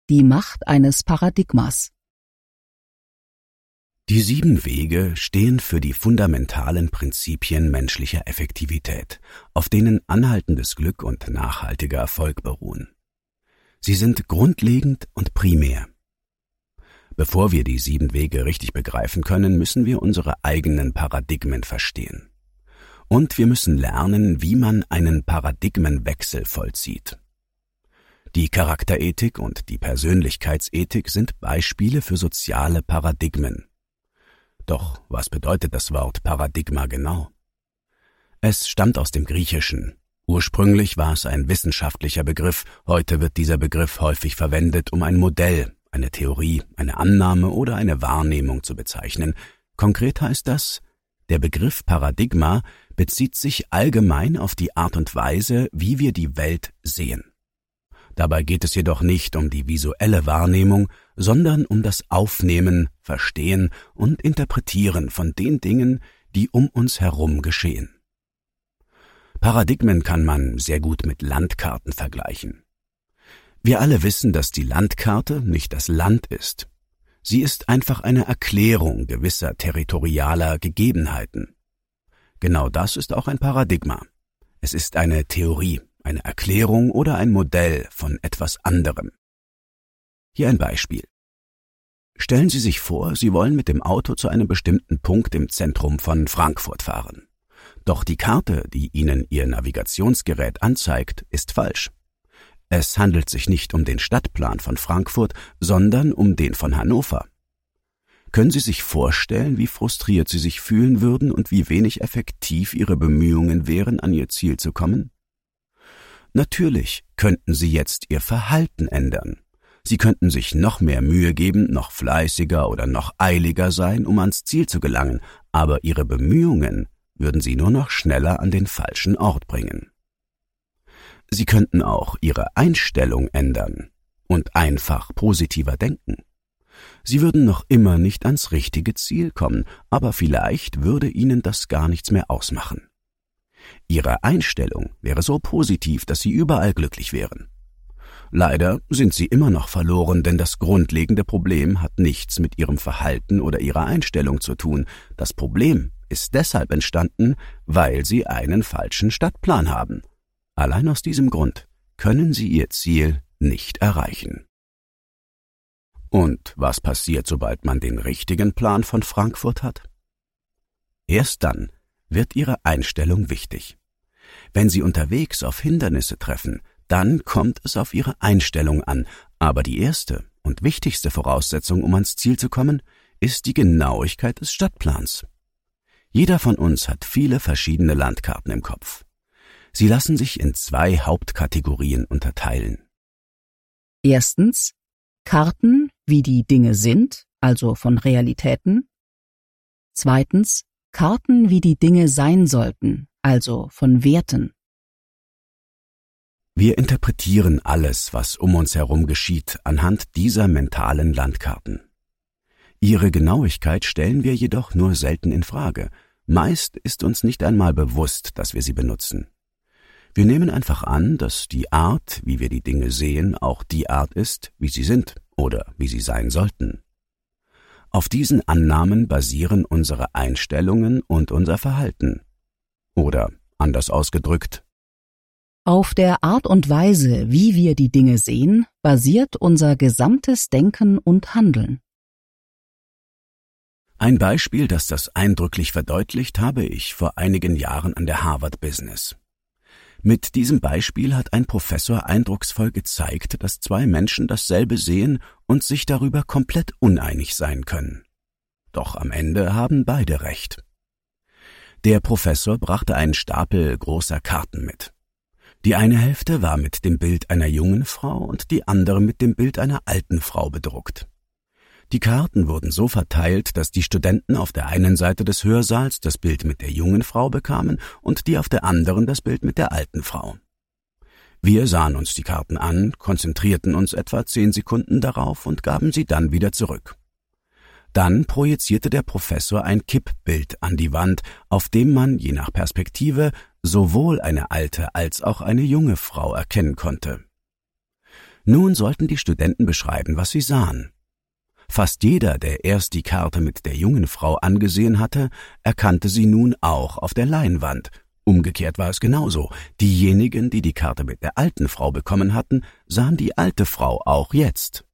Die Macht eines Paradigmas. Die 7 Wege stehen für die fundamentalen Prinzipien menschlicher Effektivität, auf denen anhaltendes Glück und nachhaltiger Erfolg beruhen. Sie sind grundlegend und primär. Bevor wir die 7 Wege richtig begreifen können, müssen wir unsere eigenen Paradigmen verstehen. Und wir müssen lernen, wie man einen Paradigmenwechsel vollzieht. Die Charakterethik und die Persönlichkeitsethik sind Beispiele für soziale Paradigmen. Doch was bedeutet das Wort Paradigma genau? Es stammt aus dem Griechischen. Ursprünglich war es ein wissenschaftlicher Begriff, heute wird dieser Begriff häufig verwendet, um ein Modell, eine Theorie, eine Annahme oder eine Wahrnehmung zu bezeichnen. Konkret heißt das, der Begriff Paradigma bezieht sich allgemein auf die Art und Weise, wie wir die Welt sehen. Dabei geht es jedoch nicht um die visuelle Wahrnehmung, sondern um das Aufnehmen, Verstehen und Interpretieren von den Dingen, die um uns herum geschehen. Paradigmen kann man sehr gut mit Landkarten vergleichen. Wir alle wissen, dass die Landkarte nicht das Land ist. Sie ist einfach eine Erklärung gewisser territorialer Gegebenheiten. Genau das ist auch ein Paradigma. Es ist eine Theorie, eine Erklärung oder ein Modell von etwas anderem. Hier ein Beispiel. Stellen Sie sich vor, Sie wollen mit dem Auto zu einem bestimmten Punkt im Zentrum von Frankfurt fahren. Doch die Karte, die Ihnen Ihr Navigationsgerät anzeigt, ist falsch. Es handelt sich nicht um den Stadtplan von Frankfurt, sondern um den von Hannover. Können Sie sich vorstellen, wie frustriert Sie sich fühlen würden und wie wenig effektiv Ihre Bemühungen wären, an Ihr Ziel zu kommen? Natürlich könnten Sie jetzt Ihr Verhalten ändern. Sie könnten sich noch mehr Mühe geben, noch fleißiger oder noch eiliger sein, um ans Ziel zu gelangen, aber Ihre Bemühungen würden Sie nur noch schneller an den falschen Ort bringen. Sie könnten auch Ihre Einstellung ändern und einfach positiver denken. Sie würden noch immer nicht ans richtige Ziel kommen, aber vielleicht würde Ihnen das gar nichts mehr ausmachen. Ihre Einstellung wäre so positiv, dass Sie überall glücklich wären. Leider sind Sie immer noch verloren, denn das grundlegende Problem hat nichts mit Ihrem Verhalten oder Ihrer Einstellung zu tun. Das Problem ist deshalb entstanden, weil Sie einen falschen Stadtplan haben. Allein aus diesem Grund können Sie Ihr Ziel nicht erreichen. Und was passiert, sobald man den richtigen Plan von Frankfurt hat? Erst dann wird Ihre Einstellung wichtig. Wenn Sie unterwegs auf Hindernisse treffen, dann kommt es auf Ihre Einstellung an, aber die erste und wichtigste Voraussetzung, um ans Ziel zu kommen, ist die Genauigkeit des Stadtplans. Jeder von uns hat viele verschiedene Landkarten im Kopf. Sie lassen sich in 2 Hauptkategorien unterteilen. Erstens Karten, wie die Dinge sind, also von Realitäten. Zweitens Karten, wie die Dinge sein sollten, also von Werten. Wir interpretieren alles, was um uns herum geschieht, anhand dieser mentalen Landkarten. Ihre Genauigkeit stellen wir jedoch nur selten in Frage. Meist ist uns nicht einmal bewusst, dass wir sie benutzen. Wir nehmen einfach an, dass die Art, wie wir die Dinge sehen, auch die Art ist, wie sie sind oder wie sie sein sollten. Auf diesen Annahmen basieren unsere Einstellungen und unser Verhalten. Oder anders ausgedrückt: Auf der Art und Weise, wie wir die Dinge sehen, basiert unser gesamtes Denken und Handeln. Ein Beispiel, das das eindrücklich verdeutlicht, habe ich vor einigen Jahren an der Harvard Business. Mit diesem Beispiel hat ein Professor eindrucksvoll gezeigt, dass 2 Menschen dasselbe sehen und sich darüber komplett uneinig sein können. Doch am Ende haben beide recht. Der Professor brachte einen Stapel großer Karten mit. Die eine Hälfte war mit dem Bild einer jungen Frau und die andere mit dem Bild einer alten Frau bedruckt. Die Karten wurden so verteilt, dass die Studenten auf der einen Seite des Hörsaals das Bild mit der jungen Frau bekamen und die auf der anderen das Bild mit der alten Frau. Wir sahen uns die Karten an, konzentrierten uns etwa 10 Sekunden darauf und gaben sie dann wieder zurück. Dann projizierte der Professor ein Kippbild an die Wand, auf dem man, je nach Perspektive, sowohl eine alte als auch eine junge Frau erkennen konnte. Nun sollten die Studenten beschreiben, was sie sahen. Fast jeder, der erst die Karte mit der jungen Frau angesehen hatte, erkannte sie nun auch auf der Leinwand. Umgekehrt war es genauso. Diejenigen, die die Karte mit der alten Frau bekommen hatten, sahen die alte Frau auch jetzt.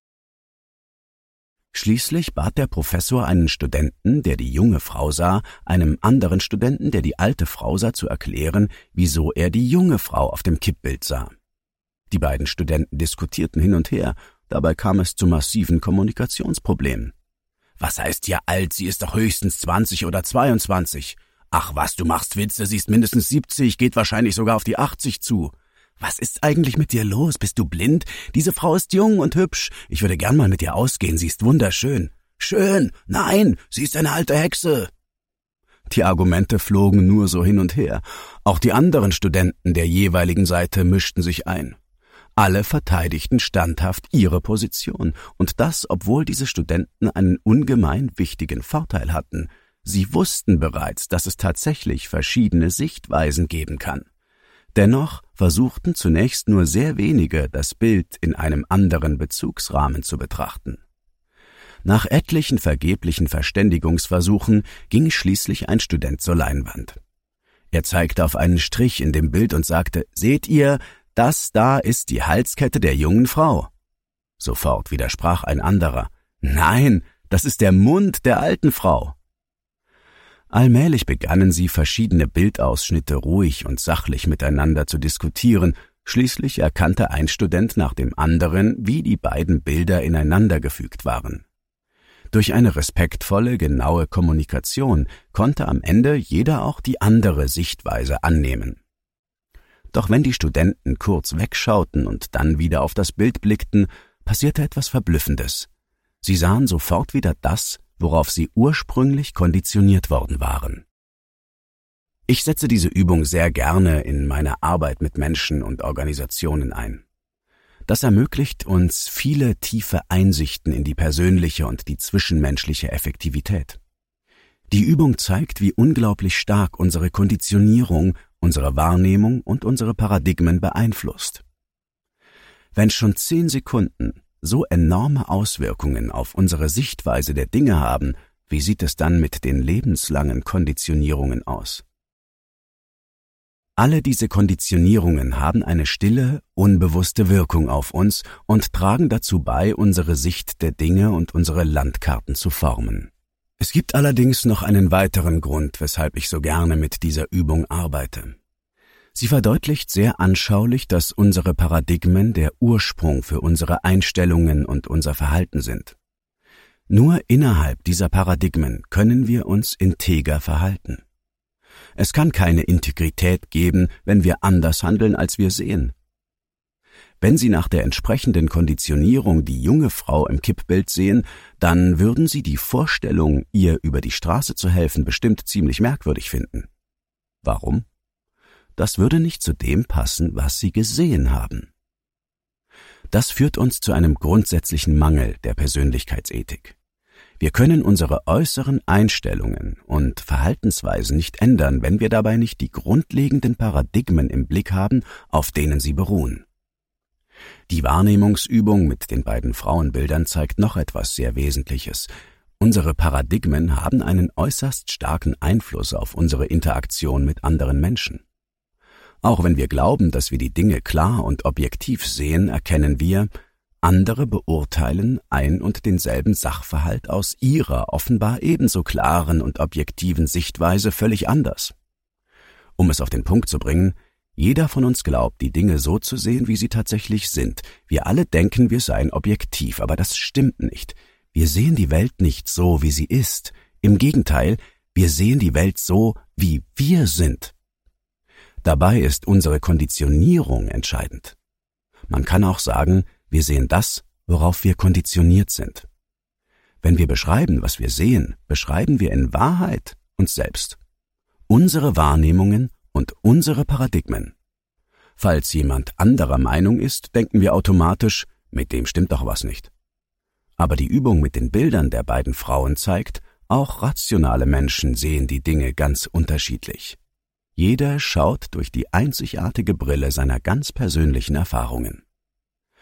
Schließlich bat der Professor einen Studenten, der die junge Frau sah, einem anderen Studenten, der die alte Frau sah, zu erklären, wieso er die junge Frau auf dem Kippbild sah. Die beiden Studenten diskutierten hin und her, dabei kam es zu massiven Kommunikationsproblemen. »Was heißt hier alt? Sie ist doch höchstens 20 oder 22. Ach was, du machst Witze, sie ist mindestens 70, geht wahrscheinlich sogar auf die 80 zu. Was ist eigentlich mit dir los? Bist du blind? Diese Frau ist jung und hübsch. Ich würde gern mal mit ihr ausgehen, sie ist wunderschön. Schön? Nein, sie ist eine alte Hexe.« Die Argumente flogen nur so hin und her. Auch die anderen Studenten der jeweiligen Seite mischten sich ein. Alle verteidigten standhaft ihre Position, und das, obwohl diese Studenten einen ungemein wichtigen Vorteil hatten. Sie wussten bereits, dass es tatsächlich verschiedene Sichtweisen geben kann. Dennoch versuchten zunächst nur sehr wenige, das Bild in einem anderen Bezugsrahmen zu betrachten. Nach etlichen vergeblichen Verständigungsversuchen ging schließlich ein Student zur Leinwand. Er zeigte auf einen Strich in dem Bild und sagte: »Seht ihr, das da ist die Halskette der jungen Frau.« Sofort widersprach ein anderer: »Nein, das ist der Mund der alten Frau.« Allmählich begannen sie, verschiedene Bildausschnitte ruhig und sachlich miteinander zu diskutieren. Schließlich erkannte ein Student nach dem anderen, wie die beiden Bilder ineinandergefügt waren. Durch eine respektvolle, genaue Kommunikation konnte am Ende jeder auch die andere Sichtweise annehmen. Doch wenn die Studenten kurz wegschauten und dann wieder auf das Bild blickten, passierte etwas Verblüffendes. Sie sahen sofort wieder das, worauf sie ursprünglich konditioniert worden waren. Ich setze diese Übung sehr gerne in meiner Arbeit mit Menschen und Organisationen ein. Das ermöglicht uns viele tiefe Einsichten in die persönliche und die zwischenmenschliche Effektivität. Die Übung zeigt, wie unglaublich stark unsere Konditionierung, unsere Wahrnehmung und unsere Paradigmen beeinflusst. Wenn schon 10 Sekunden so enorme Auswirkungen auf unsere Sichtweise der Dinge haben, wie sieht es dann mit den lebenslangen Konditionierungen aus? Alle diese Konditionierungen haben eine stille, unbewusste Wirkung auf uns und tragen dazu bei, unsere Sicht der Dinge und unsere Landkarten zu formen. Es gibt allerdings noch einen weiteren Grund, weshalb ich so gerne mit dieser Übung arbeite. Sie verdeutlicht sehr anschaulich, dass unsere Paradigmen der Ursprung für unsere Einstellungen und unser Verhalten sind. Nur innerhalb dieser Paradigmen können wir uns integer verhalten. Es kann keine Integrität geben, wenn wir anders handeln, als wir sehen. Wenn Sie nach der entsprechenden Konditionierung die junge Frau im Kippbild sehen, dann würden Sie die Vorstellung, ihr über die Straße zu helfen, bestimmt ziemlich merkwürdig finden. Warum? Das würde nicht zu dem passen, was Sie gesehen haben. Das führt uns zu einem grundsätzlichen Mangel der Persönlichkeitsethik. Wir können unsere äußeren Einstellungen und Verhaltensweisen nicht ändern, wenn wir dabei nicht die grundlegenden Paradigmen im Blick haben, auf denen sie beruhen. Die Wahrnehmungsübung mit den beiden Frauenbildern zeigt noch etwas sehr Wesentliches. Unsere Paradigmen haben einen äußerst starken Einfluss auf unsere Interaktion mit anderen Menschen. Auch wenn wir glauben, dass wir die Dinge klar und objektiv sehen, erkennen wir, andere beurteilen ein und denselben Sachverhalt aus ihrer offenbar ebenso klaren und objektiven Sichtweise völlig anders. Um es auf den Punkt zu bringen, jeder von uns glaubt, die Dinge so zu sehen, wie sie tatsächlich sind. Wir alle denken, wir seien objektiv, aber das stimmt nicht. Wir sehen die Welt nicht so, wie sie ist. Im Gegenteil, wir sehen die Welt so, wie wir sind. Dabei ist unsere Konditionierung entscheidend. Man kann auch sagen, wir sehen das, worauf wir konditioniert sind. Wenn wir beschreiben, was wir sehen, beschreiben wir in Wahrheit uns selbst, unsere Wahrnehmungen und unsere Paradigmen. Falls jemand anderer Meinung ist, denken wir automatisch, mit dem stimmt doch was nicht. Aber die Übung mit den Bildern der beiden Frauen zeigt, auch rationale Menschen sehen die Dinge ganz unterschiedlich. Jeder schaut durch die einzigartige Brille seiner ganz persönlichen Erfahrungen.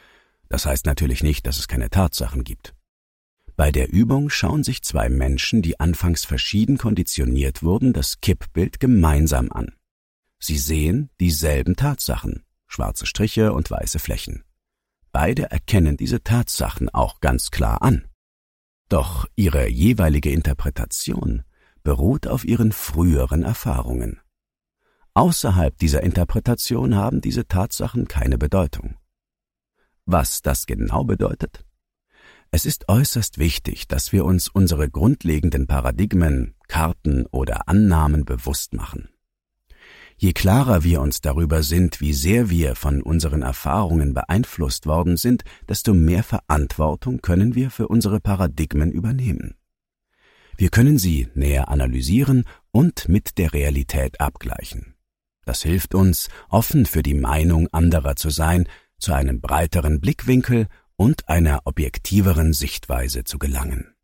Das heißt natürlich nicht, dass es keine Tatsachen gibt. Bei der Übung schauen sich zwei Menschen, die anfangs verschieden konditioniert wurden, das Kippbild gemeinsam an. Sie sehen dieselben Tatsachen, schwarze Striche und weiße Flächen. Beide erkennen diese Tatsachen auch ganz klar an. Doch ihre jeweilige Interpretation beruht auf ihren früheren Erfahrungen. Außerhalb dieser Interpretation haben diese Tatsachen keine Bedeutung. Was das genau bedeutet? Es ist äußerst wichtig, dass wir uns unsere grundlegenden Paradigmen, Karten oder Annahmen bewusst machen. Je klarer wir uns darüber sind, wie sehr wir von unseren Erfahrungen beeinflusst worden sind, desto mehr Verantwortung können wir für unsere Paradigmen übernehmen. Wir können sie näher analysieren und mit der Realität abgleichen. Das hilft uns, offen für die Meinung anderer zu sein, zu einem breiteren Blickwinkel und einer objektiveren Sichtweise zu gelangen.